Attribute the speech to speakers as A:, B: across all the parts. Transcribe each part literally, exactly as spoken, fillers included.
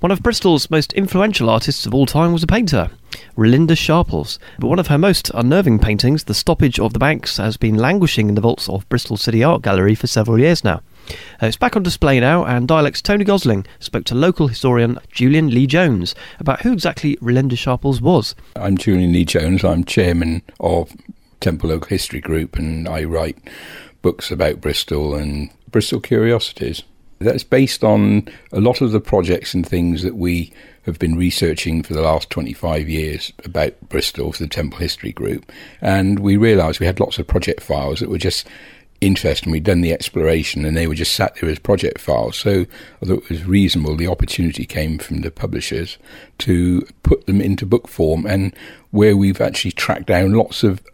A: One of Bristol's most influential artists of all time was a painter, Rolinda Sharples. But one of her most unnerving paintings, The Stoppage of the Banks, has been languishing in the vaults of Bristol City Art Gallery for several years now. Uh, it's back on display now, and Dialect's Tony Gosling spoke to local historian Julian Lee Jones about who exactly Rolinda Sharples was.
B: I'm Julian Lee Jones. I'm chairman of Temple Local History Group, and I write books about Bristol and Bristol Curiosities. That's based on a lot of the projects and things that we have been researching for the last twenty-five years about Bristol for the Temple History Group. And we realised we had lots of project files that were just interesting. We'd done the exploration and they were just sat there as project files. So I thought it was reasonable. The opportunity came from the publishers to put them into book form, and where we've actually tracked down lots of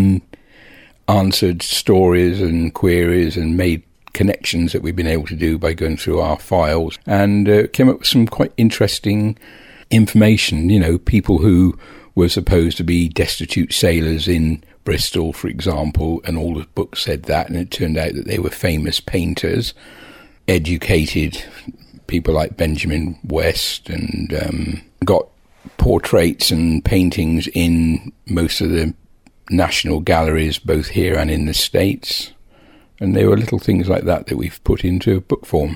B: unanswered stories and queries and made connections that we've been able to do by going through our files, and uh, came up with some quite interesting information. You know, people who were supposed to be destitute sailors in Bristol, for example, and all the books said that, and it turned out that they were famous painters, educated people like Benjamin West, and um, got portraits and paintings in most of the national galleries, both here and in the States. And there were little things like that that we've put into book form.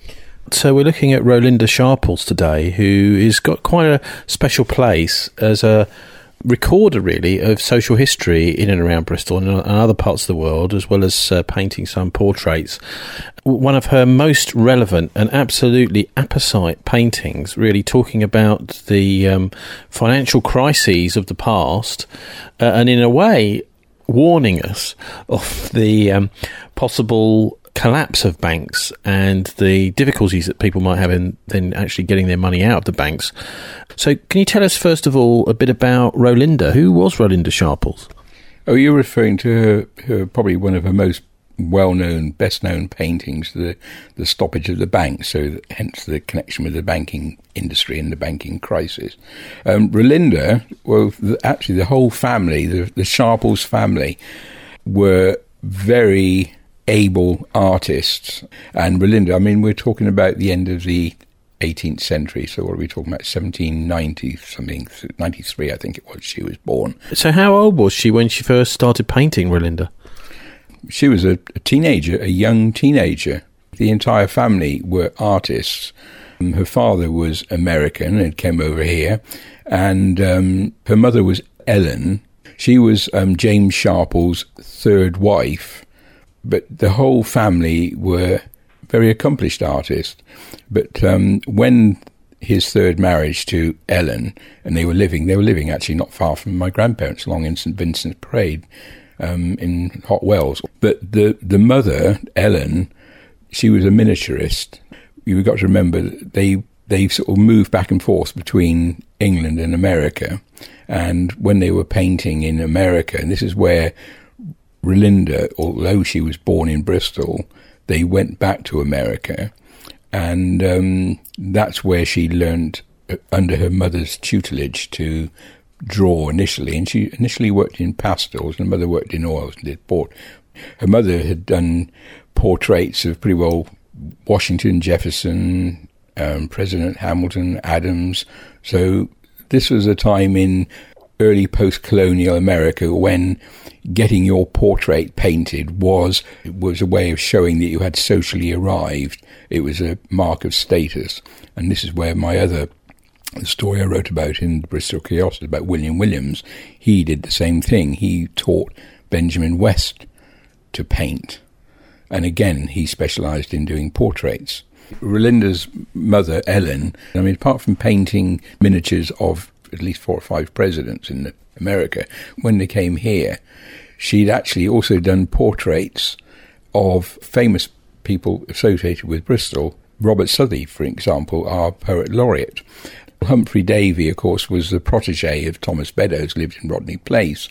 C: So we're looking at Rolinda Sharples today, who has got quite a special place as a recorder, really, of social history in and around Bristol and other parts of the world, as well as uh, painting some portraits. One of her most relevant and absolutely apposite paintings, really talking about the um, financial crises of the past, uh, and in a way warning us of the um, possible collapse of banks and the difficulties that people might have in then actually getting their money out of the banks. So can you tell us, first of all, a bit about Rolinda? Who was Rolinda Sharples?
B: Oh, you're referring to her, her probably one of her most well-known, best-known paintings, the the stoppage of the banks, so that, hence the connection with the banking industry and the banking crisis. Um, Rolinda, well, the, actually the whole family, the, the Sharples family, were very able artists. And Rolinda, I mean, we're talking about the end of the eighteenth century, so what are we talking about, seventeen ninety something, ninety-three I think it was, she was born.
C: So how old was she when she first started painting, Rolinda?
B: She was a, a teenager, a young teenager. The entire family were artists. Um, her father was American and came over here, and um, her mother was Ellen. She was um, James Sharples' third wife, but the whole family were very accomplished artists. But um, when his third marriage to Ellen, and they were living, they were living actually not far from my grandparents, along in St Vincent's Parade, um, in Hot Wells. But the, the mother, Ellen, she was a miniaturist. You've got to remember that they, they sort of moved back and forth between England and America. And when they were painting in America, and this is where Rolinda, although she was born in Bristol, they went back to America, and um, that's where she learned, uh, under her mother's tutelage, to draw initially. And she initially worked in pastels, and her mother worked in oils and did port. Her mother had done portraits of pretty well Washington, Jefferson, um, President Hamilton, Adams. So this was a time in early post-colonial America when getting your portrait painted was was a way of showing that you had socially arrived. It was a mark of status. And this is where my other the story I wrote about in Bristol Curiosity about William Williams, he did the same thing. He taught Benjamin West to paint. And again, he specialised in doing portraits. Rolinda's mother, Ellen, I mean, apart from painting miniatures of at least four or five presidents in America, when they came here, she'd actually also done portraits of famous people associated with Bristol. Robert Southey, for example, our poet laureate. Humphrey Davy, of course, was the protege of Thomas Beddoes, lived in Rodney Place,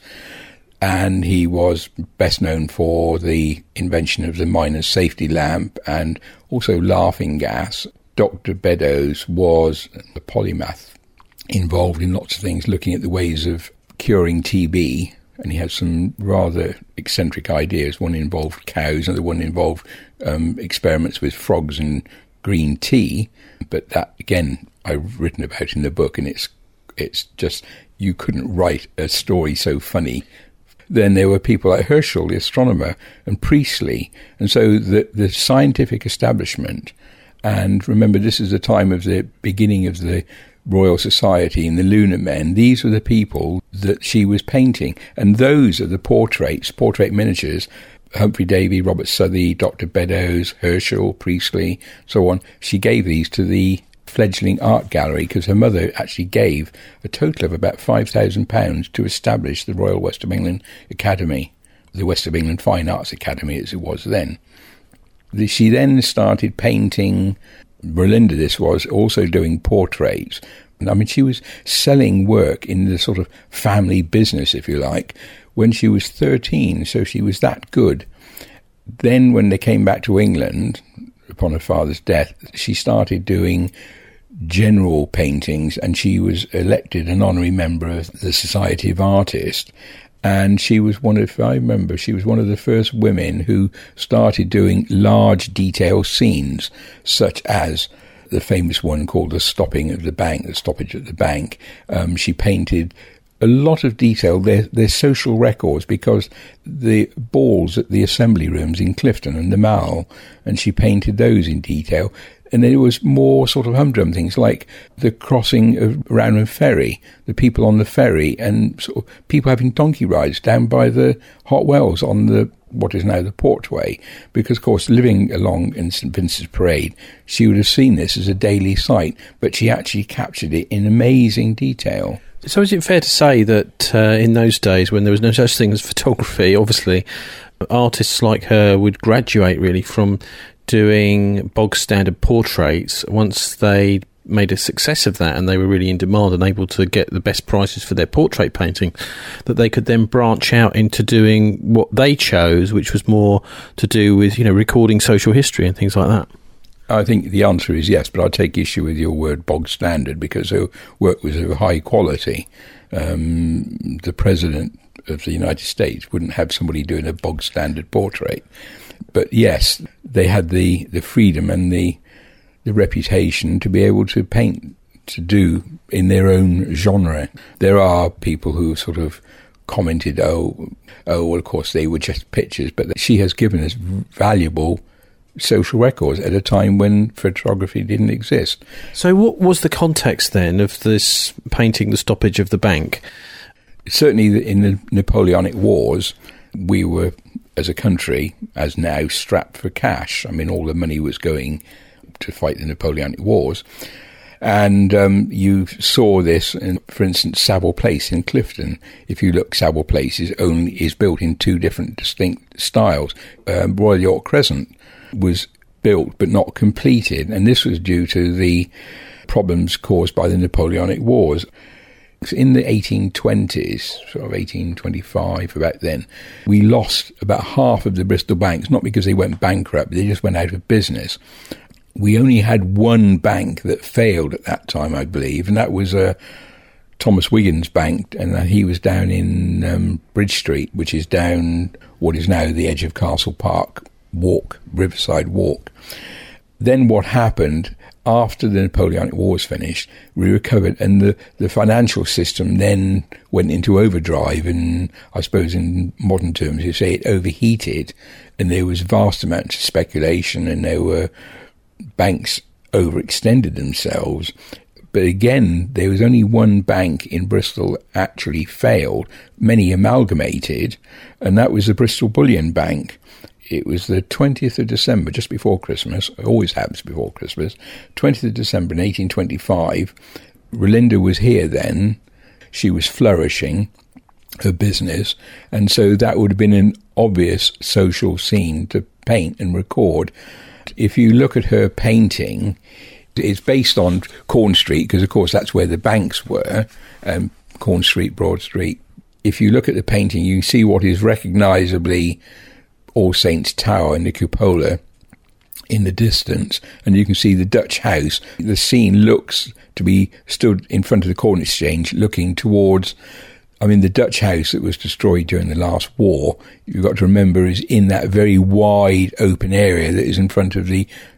B: and he was best known for the invention of the miner's safety lamp and also laughing gas. Doctor Beddoes was a polymath, involved in lots of things, looking at the ways of curing T B, and he had some rather eccentric ideas. One involved cows, another one involved um, experiments with frogs and green tea, but that, again, I've written about in the book, and it's it's just, you couldn't write a story so funny. Then there were people like Herschel, the astronomer, and Priestley. And so the, the scientific establishment, and remember, this is the time of the beginning of the Royal Society and the Lunar Men, these were the people that she was painting. And those are the portraits, portrait miniatures, Humphrey Davy, Robert Southey, Doctor Beddoes, Herschel, Priestley, so on. She gave these to the fledgling art gallery because her mother actually gave a total of about five thousand pounds to establish the Royal West of England Academy, the West of England Fine Arts Academy as it was then. She then started painting, Rolinda this was, also doing portraits. I mean, she was selling work in the sort of family business, if you like, when she was thirteen, so she was that good. Then when they came back to England, upon her father's death, she started doing general paintings, and she was elected an honorary member of the Society of Artists. And she was one of, if I remember, she was one of the first women who started doing large detail scenes, such as the famous one called The Stopping of the Bank, The Stoppage at the Bank. Um, she painted a lot of detail. They're, they're social records, because the balls at the assembly rooms in Clifton and the Mall, and she painted those in detail. And there was more sort of humdrum things, like the crossing of Ranham Ferry, the people on the ferry, and sort of people having donkey rides down by the hot wells on the what is now the Portway. Because, of course, living along in St Vincent's Parade, she would have seen this as a daily sight, but she actually captured it in amazing detail.
C: So is it fair to say that uh, in those days, when there was no such thing as photography, obviously, artists like her would graduate really from doing bog standard portraits once they made a success of that and they were really in demand and able to get the best prices for their portrait painting, that they could then branch out into doing what they chose, which was more to do with, you know, recording social history and things like that?
B: I think the answer is yes, but I take issue with your word bog standard, because her work was of high quality. Um, the President of the United States wouldn't have somebody doing a bog standard portrait. But yes, they had the, the freedom and the the reputation to be able to paint, to do in their own genre. There are people who sort of commented, oh, oh, well, of course, they were just pictures, but she has given us valuable social records at a time when photography didn't exist.
C: So what was the context then of this painting, The Stoppage of the Bank?
B: Certainly in the Napoleonic Wars, we were, as a country, as now, strapped for cash. I mean, all the money was going to fight the Napoleonic Wars. And um, you saw this in, for instance, Savile Place in Clifton. If you look, Savile Place is only is built in two different distinct styles. Um, Royal York Crescent was built but not completed, and this was due to the problems caused by the Napoleonic Wars. In the eighteen twenties, sort of eighteen twenty-five, about then, we lost about half of the Bristol banks, not because they went bankrupt, they just went out of business. We only had one bank that failed at that time, I believe, and that was uh, Thomas Wiggins Bank, and he was down in um, Bridge Street, which is down what is now the edge of Castle Park Walk, Riverside Walk. Then what happened, after the Napoleonic Wars finished, we recovered, and the, the financial system then went into overdrive, and I suppose in modern terms you say it overheated, and there was vast amounts of speculation, and there were banks overextended themselves. But again, there was only one bank in Bristol actually failed. Many amalgamated, and that was the Bristol Bullion Bank. It was the twentieth of December, just before Christmas. It always happens before Christmas. twentieth of December in eighteen twenty-five. Rolinda was here then. She was flourishing her business, and so that would have been an obvious social scene to paint and record. If you look at her painting, it's based on Corn Street, because of course that's where the banks were, um, Corn Street, Broad Street. If you look at the painting, you see what is recognisably All Saints Tower and the cupola in the distance, and you can see the Dutch house. The scene looks to be stood in front of the Corn Exchange looking towards, I mean, the Dutch house that was destroyed during the last war, you've got to remember, is in that very wide open area that is in front of the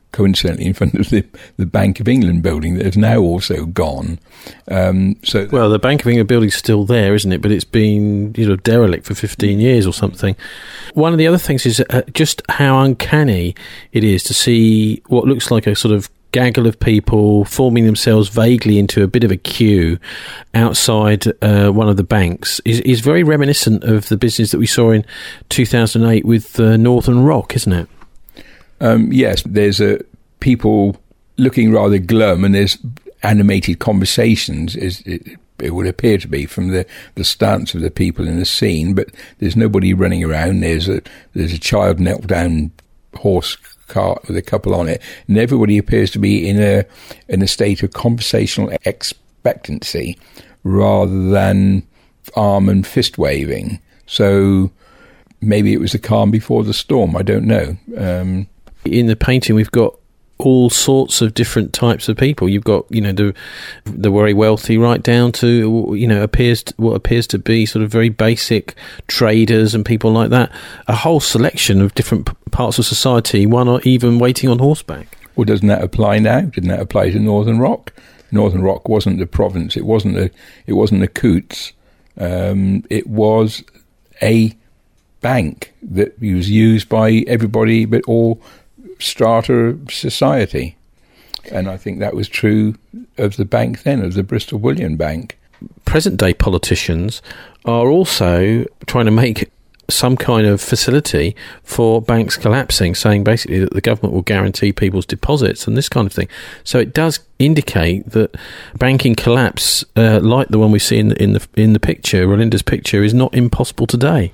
B: coincidentally in front of the, the Bank of England building that is now also gone. Um, so
C: well, the Bank of England building's still there, isn't it? But it's been, you know, derelict for fifteen years or something. One of the other things is uh, just how uncanny it is to see what looks like a sort of gaggle of people forming themselves vaguely into a bit of a queue outside uh, one of the banks is, is very reminiscent of the business that we saw in two thousand eight with uh, Northern Rock, isn't it?
B: Um, yes, there's a people looking rather glum, and there's animated conversations, is it, it would appear to be, from the, the stance of the people in the scene, but there's nobody running around. There's a there's a child knelt down horse cart with a couple on it, and everybody appears to be in a in a state of conversational expectancy rather than arm and fist waving. So maybe it was the calm before the storm. I don't know. Um,
C: in the painting, we've got all sorts of different types of people. You've got, you know, the the very wealthy right down to, you know, appears to, what appears to be sort of very basic traders and people like that. A whole selection of different p- parts of society, one or even waiting on horseback.
B: Well, doesn't that apply now? Didn't that apply to Northern Rock? Northern Rock wasn't the province. It wasn't a. It wasn't a Coutts. Um, it was a bank that was used by everybody, but all strata of society. And I think that was true of the bank then, of the Bristol Bullion Bank.
C: Present day politicians are also trying to make some kind of facility for banks collapsing, saying basically that the government will guarantee people's deposits and this kind of thing. So it does indicate that banking collapse, uh, like the one we see in the, in the in the picture, Rolinda's picture, is not impossible today.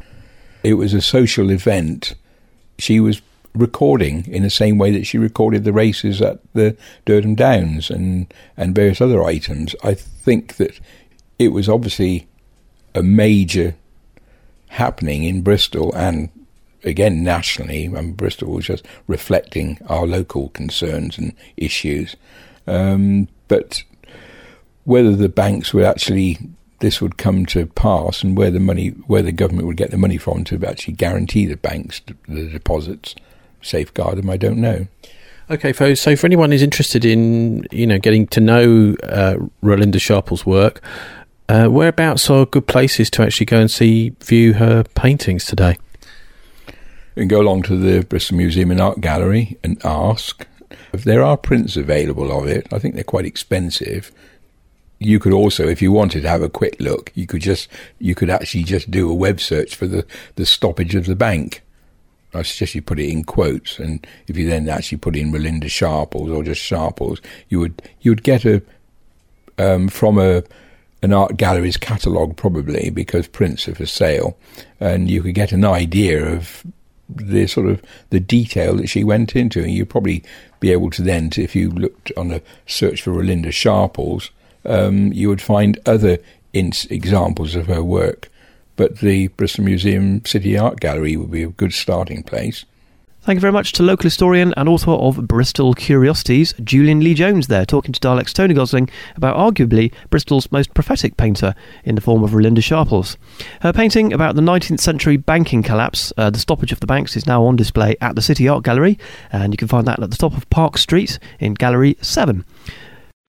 B: It was a social event. She was recording in the same way that she recorded the races at the Durham Downs and, and various other items. I think that it was obviously a major happening in Bristol and, again, nationally. I mean, Bristol was just reflecting our local concerns and issues. Um, but whether the banks would actually, this would come to pass, and where the money, where the government would get the money from to actually guarantee the banks the deposits, safeguard them, I don't know.
C: Okay, so for anyone who's interested in, you know, getting to know uh, Rolinda Sharple's work, uh, whereabouts are good places to actually go and see, view her paintings today?
B: You can go along to the Bristol Museum and Art Gallery and ask. If there are prints available of it, I think they're quite expensive. You could also, if you wanted to have a quick look, you could just, you could actually just do a web search for the, the stoppage of the bank. I suggest you put it in quotes, and if you then actually put in Rolinda Sharples or just Sharples, you would you would get a um, from a an art gallery's catalogue, probably, because prints are for sale, and you could get an idea of the sort of the detail that she went into, and you'd probably be able to then, to, if you looked on a search for Rolinda Sharples, um, you would find other ins- examples of her work. But the Bristol Museum City Art Gallery would be a good starting place.
A: Thank you very much to local historian and author of Bristol Curiosities, Julian Lee Jones there, talking to Dialect's Tony Gosling about arguably Bristol's most prophetic painter in the form of Rolinda Sharples. Her painting about the nineteenth century banking collapse, uh, the stoppage of the banks, is now on display at the City Art Gallery, and you can find that at the top of Park Street in Gallery seven.